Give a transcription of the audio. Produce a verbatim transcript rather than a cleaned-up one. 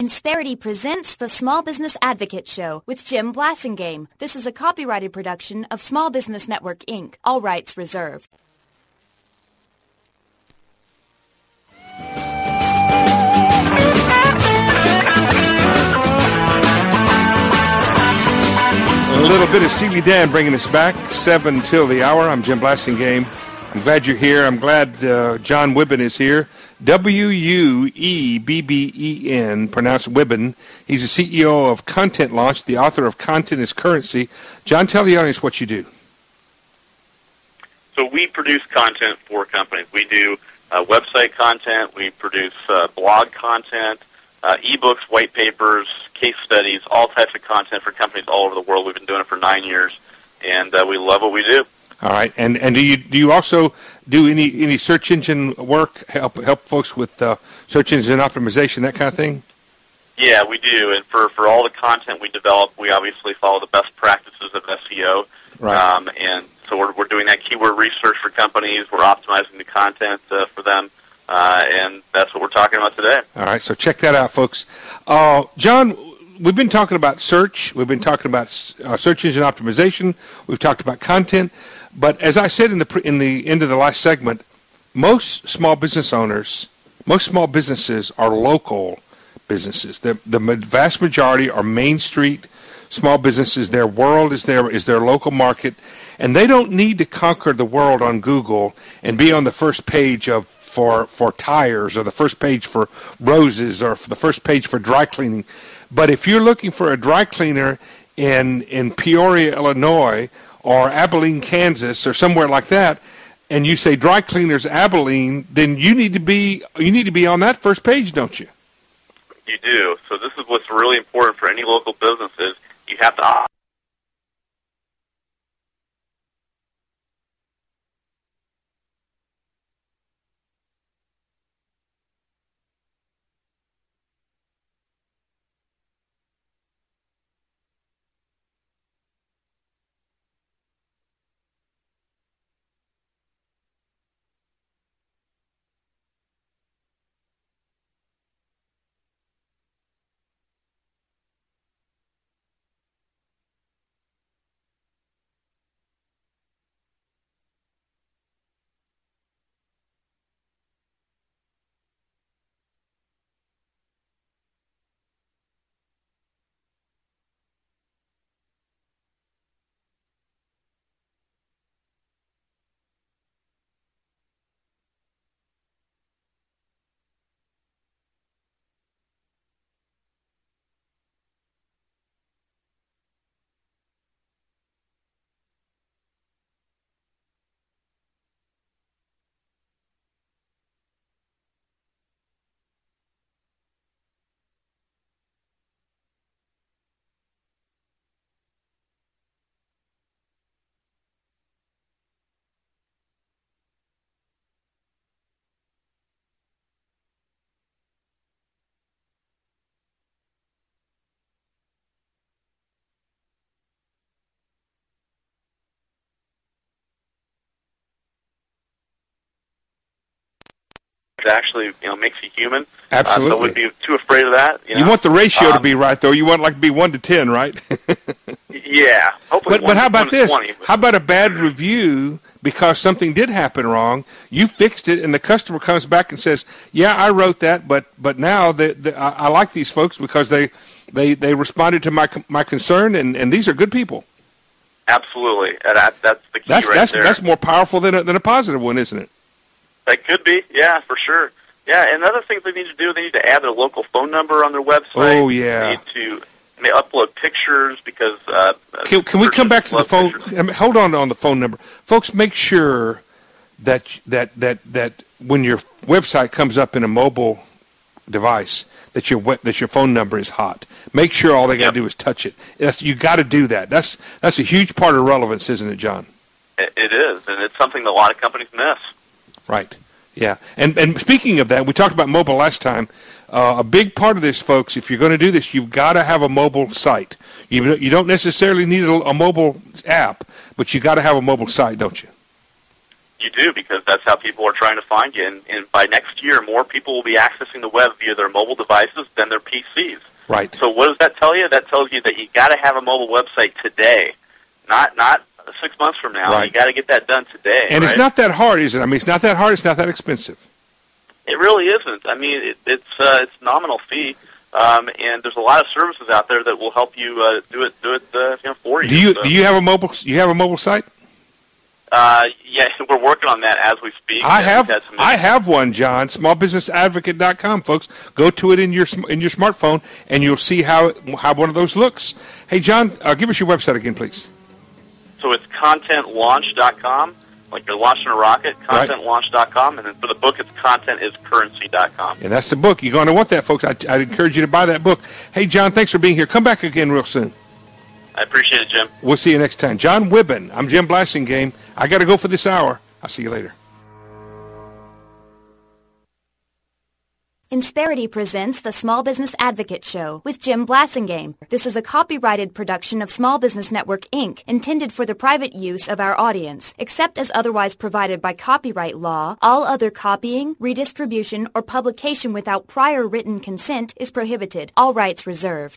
Insperity presents the Small Business Advocate Show with Jim Blasingame. This is a copyrighted production of Small Business Network, Incorporated. All rights reserved. A little bit of Steely Dan bringing us back, seven till the hour. I'm Jim Blasingame. I'm glad you're here. I'm glad uh, John Wibben is here. W U E B B E N, pronounced Wibben. He's the C E O of Content Launch, the author of Content is Currency. John, tell the audience what you do. So we produce content for companies. We do uh, website content. We produce uh, blog content, uh, ebooks, white papers, case studies, all types of content for companies all over the world. We've been doing it for nine years, and uh, we love what we do. All right, and and do you do you also do any any search engine work? Help help folks with uh, search engine optimization, that kind of thing? Yeah, we do. And for, for all the content we develop, we obviously follow the best practices of S E O. Right. Um, and so we're we're doing that keyword research for companies. We're optimizing the content uh, for them, uh, and that's what we're talking about today. All right, so check that out, folks. Uh, John, we've been talking about search. We've been talking about uh, search engine optimization. We've talked about content. But as I said in the in the end of the last segment, most small business owners, most small businesses are local businesses. The the vast majority are Main Street small businesses. Their world is their is their local market, and they don't need to conquer the world on Google and be on the first page of for for tires or the first page for roses or the first page for dry cleaning. But if you're looking for a dry cleaner in in Peoria, Illinois, or Abilene, Kansas, or somewhere like that, and you say dry cleaners Abilene, then you need to be you need to be on that first page, don't you? You do. So this is what's really important for any local businesses. You have to actually, you know, makes you human. Absolutely. Uh, so I wouldn't be too afraid of that. You, know? You want the ratio um, to be right, though. You want like to be one to ten, right? Yeah. Hopefully but one, but how about this? twenty, but... How about a bad review because something did happen wrong? You fixed it, and the customer comes back and says, "Yeah, I wrote that, but but now the, the, I, I like these folks because they they, they responded to my my concern, and, and these are good people." Absolutely. And that, that's the key that's, right that's, there. That's more powerful than a, than a positive one, isn't it? That could be, yeah, for sure. Yeah, and other things they need to do, they need to add their local phone number on their website. Oh, yeah. They need to they upload pictures because... Uh, can can we come back to the phone? I mean, hold on on the phone number. Folks, make sure that that that that when your website comes up in a mobile device, that your we- that your phone number is hot. Make sure all they got to yep. do is touch it. That's, you got to do that. That's that's a huge part of relevance, isn't it, John? It, it is, and it's something that a lot of companies miss. Right. Yeah. And and speaking of that, we talked about mobile last time. Uh, a big part of this, folks, if you're going to do this, you've got to have a mobile site. You you don't necessarily need a, a mobile app, but you got to have a mobile site, don't you? You do, because that's how people are trying to find you. And, and by next year, more people will be accessing the web via their mobile devices than their P Cs. Right. So what does that tell you? That tells you that you got to have a mobile website today, not not six months from now. Right. You got to get that done today. And right? It's not that hard, is it? I mean, it's not that hard. It's not that expensive. It really isn't. I mean, it, it's uh, it's nominal fee, um, and there's a lot of services out there that will help you uh, do it do it uh, you know for you. Do you so. do you have a mobile? You have a mobile site? Uh, yeah, we're working on that as we speak. I have have I have one, John. small business advocate dot com, folks. Go to it in your in your smartphone, and you'll see how how one of those looks. Hey, John, uh, give us your website again, please. So it's content launch dot com, like you're launching a rocket, content launch dot com, and then for the book, it's content is currency dot com. And that's the book. You're going to want that, folks. I, I'd encourage you to buy that book. Hey, John, thanks for being here. Come back again real soon. I appreciate it, Jim. We'll see you next time. John Wibben. I'm Jim Blasingame. I got to go for this hour. I'll see you later. Insperity presents the Small Business Advocate Show with Jim Blasingame. This is a copyrighted production of Small Business Network, Incorporated, intended for the private use of our audience. Except as otherwise provided by copyright law, all other copying, redistribution, or publication without prior written consent is prohibited. All rights reserved.